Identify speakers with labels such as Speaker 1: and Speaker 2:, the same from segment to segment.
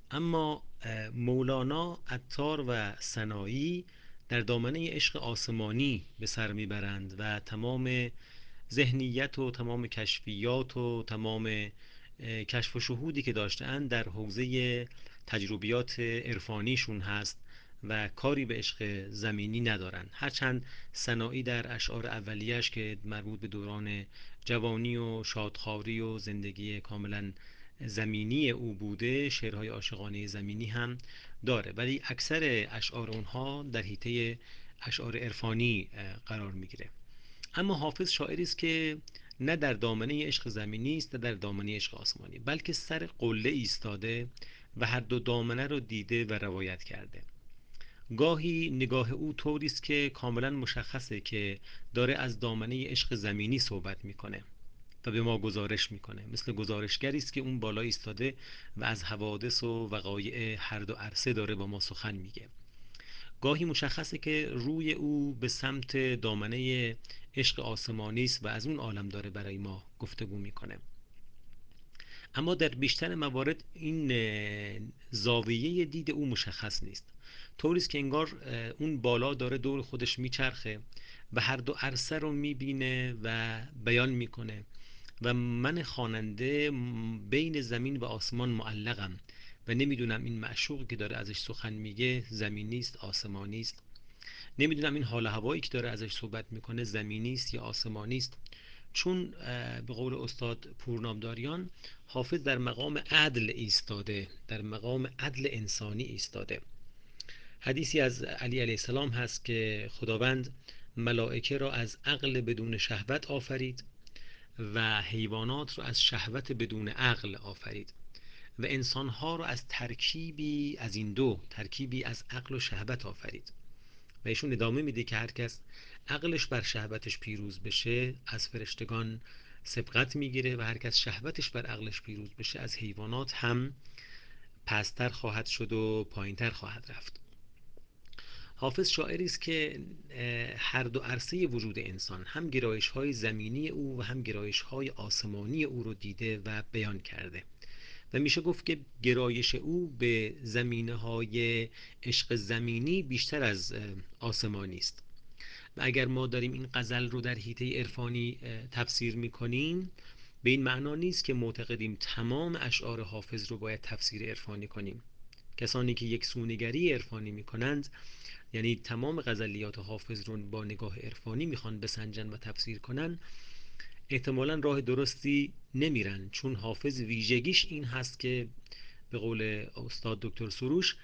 Speaker 1: اما مولانا، عطار و سنایی در دامنه عشق آسمانی به سر میبرند و تمام ذهنیت و تمام کشفیات و تمام کشف و شهودی که داشته‌اند در حوزه تجربیات عرفانیشون هست و کاری به عشق زمینی ندارن. هرچند سنایی در اشعار اولیش که مربوط به دوران جوانی و شادخواری و زندگی کاملا زمینی او بوده، شعرهای عاشقانه زمینی هم داره، ولی اکثر اشعار اونها در حیطه اشعار عرفانی قرار میگیره. اما حافظ شاعری است که نه در دامنه عشق زمینی است نه در دامنه عشق آسمانی، بلکه سر قله ایستاده و هر دو دامنه رو دیده و روایت کرده. گاهی نگاه او طوری است که کاملا مشخصه که داره از دامنه عشق زمینی صحبت میکنه و به ما گزارش میکنه، مثل گزارشگری است که اون بالا ایستاده و از حوادث و وقایع هر دو عرصه داره با ما سخن میگه. گاهی مشخصه که روی او به سمت دامنه عشق آسمانی است و از اون عالم داره برای ما گفتگو میکنه. اما در بیشتر موارد این زاویه دید او مشخص نیست، طوری است که انگار اون بالا داره دور خودش میچرخه و هر دو عرصه رو میبینه و بیان میکنه و من خواننده بین زمین و آسمان معلقم و نمیدونم این معشوقی که داره ازش سخن میگه زمینی است آسمانی است. نمیدونم این حال و هوایی که داره ازش صحبت میکنه زمینی است یا آسمانی است. چون به قول استاد پورنامداریان، حافظ در مقام عدل ایستاده، در مقام عدل انسانی ایستاده. حدیثی از علی علیه السلام هست که خداوند ملائکه را از عقل بدون شهوت آفرید و حیوانات را از شهوت بدون عقل آفرید و انسانها را از ترکیبی از این دو، ترکیبی از عقل و شهوت آفرید. و ایشون ادامه میده که هر کس عقلش بر شهوتش پیروز بشه از فرشتگان سبقت میگیره و هر کس شهوتش بر عقلش پیروز بشه از حیوانات هم پستر خواهد شد و پایینتر خواهد رفت. حافظ شاعری است که هر دو عرصه وجود انسان، هم گرایش های زمینی او و هم گرایش های آسمانی او رو دیده و بیان کرده و میشه گفت که گرایش او به زمینه های عشق زمینی بیشتر از آسمانی است. و اگر ما داریم این غزل رو در حیطه عرفانی تفسیر میکنیم، به این معنا نیست که معتقدیم تمام اشعار حافظ رو باید تفسیر عرفانی کنیم. کسانی که یک سونگری عرفانی میکنند، یعنی تمام غزلیات حافظ رو با نگاه عرفانی میخوان بسنجن و تفسیر کنن، احتمالا راه درستی نمیرن، چون حافظ ویژگیش این هست که به قول استاد دکتر سروش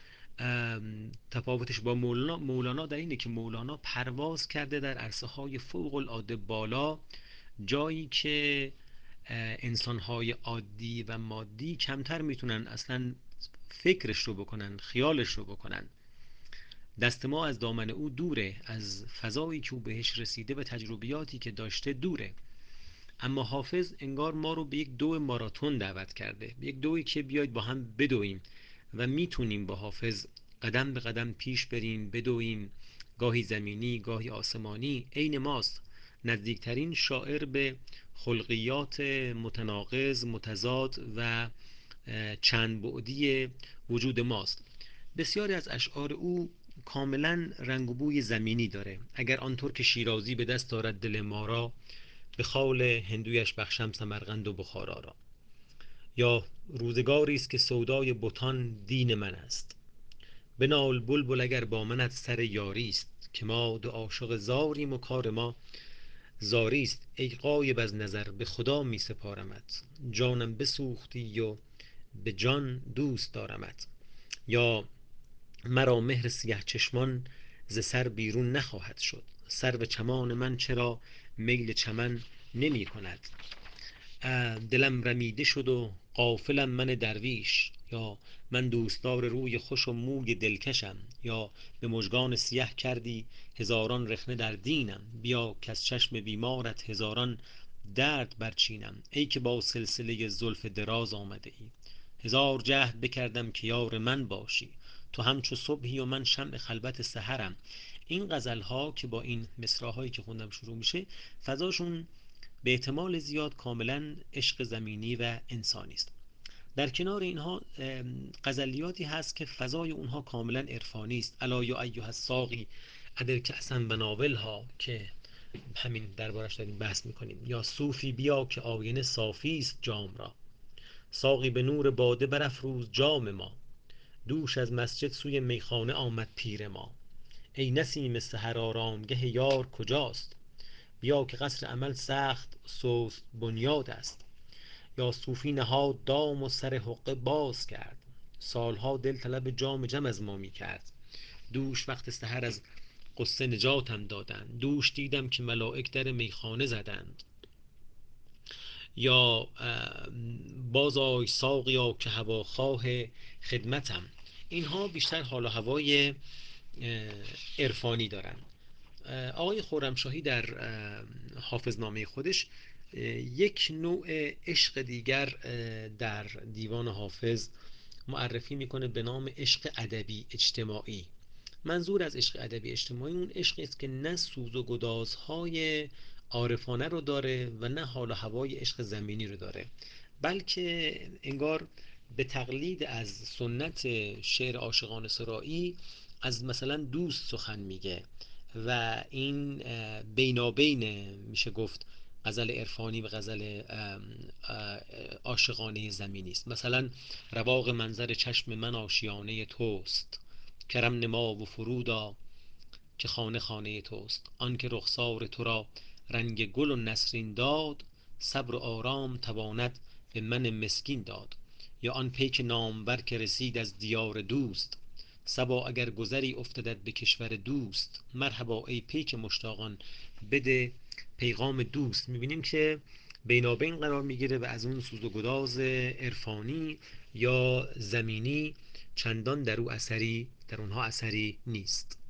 Speaker 1: تفاوتش با مولانا در اینه که مولانا پرواز کرده در عرصه های فوق العاده بالا، جایی که انسانهای عادی و مادی کمتر میتونن اصلا فکرش رو بکنن، خیالش رو بکنن. دست ما از دامن او دوره، از فضایی که او بهش رسیده و تجربیاتی که داشته دوره. اما حافظ انگار ما رو به یک دو ماراتون دعوت کرده، به یک دویی که بیاید با هم بدویم و میتونیم با حافظ قدم به قدم پیش بریم، بدویم، گاهی زمینی گاهی آسمانی، عین ماست. نزدیکترین شاعر به خلقیات متناقض، متضاد و چند بعدی وجود ماست. بسیاری از اشعار او کاملا رنگ و بوی زمینی داره. اگر آنطور که شیرازی به دست دارد دل ما را، به خال هندویش بخشم سمرقند و بخارا را. یا روزگاری است که سودای بتان دین من است، بنال بلبل اگر با منت سر یاری است، که ما دو عاشق زاریم و کار ما زاری است. ای غایب از نظر به خدا می سپارمت، جانم بسوختی و به جان دوست دارمت. یا مرا مهر سیه چشمان ز سر بیرون نخواهد شد، سرو چمان من چرا میل چمن نمی کند. دلم رمیده شد و غافلم من درویش، یا من دوستدار روی خوش و موی دلکشم. یا به مژگان سیه کردی هزاران رخنه در دینم، بیا کز چشم بیمارت هزاران درد برچینم. ای که با سلسله زلف دراز آمده ای، هزار جهد بکردم که یار من باشی. تو همچو صبحی و من شمع خلوت سحرم. این غزل ها که با این مصرع که خوندم شروع میشه، فضاشون به احتمال زیاد کاملا عشق زمینی و انسانی است. در کنار اینها غزلیاتی هست که فضای اونها کاملا عرفانی است. الا یا ایها الساقی ادر کأسا بناولها که همین دربارش داریم بحث میکنیم. یا صوفی بیا که آینه صافی است جام را، ساقی به نور باده برافروز جام ما، دوش از مسجد سوی میخانه آمد پیر ما. ای نسیم سحر آرامگه یار کجاست، بیا که قصر امل سخت سست بنیاد است. یا صوفی نهاد دام و سر حقه باز کرد، سالها دل طلب جام جم از ما می کرد. دوش وقت سحر از قصه نجاتم دادند، دوش دیدم که ملائک در میخانه زدند. یا باز آی ساقیا که هواخواه خدمتم. اینها بیشتر حال و هوای عرفانی دارن. آقای خرمشاهی در حافظنامه خودش یک نوع عشق دیگر در دیوان حافظ معرفی میکنه به نام عشق ادبی اجتماعی. منظور از عشق ادبی اجتماعی اون عشقی است که نه سوز و گدازهای عارفانه رو داره و نه حال و هوای عشق زمینی رو داره، بلکه انگار به تقلید از سنت شعر عاشقانه سرایی از مثلا دوست سخن میگه و این بینابین میشه گفت غزل عرفانی و غزل عاشقانه زمینی است. مثلا رواق منظر چشم من آشیانه توست، کرم نما و فرودا که خانه خانه توست. آن که رخسار تو را رنگ گل و نسرین داد، صبر و آرام تواند به من مسکین داد. یا آن پیک نامور که رسید از دیار دوست، صبا اگر گذری افتدد به کشور دوست. مرحبا ای پیک مشتاقان بده پیغام دوست. میبینیم که بینابین قرار میگیره و از اون سوز و گداز عرفانی یا زمینی چندان در اونها اثری نیست.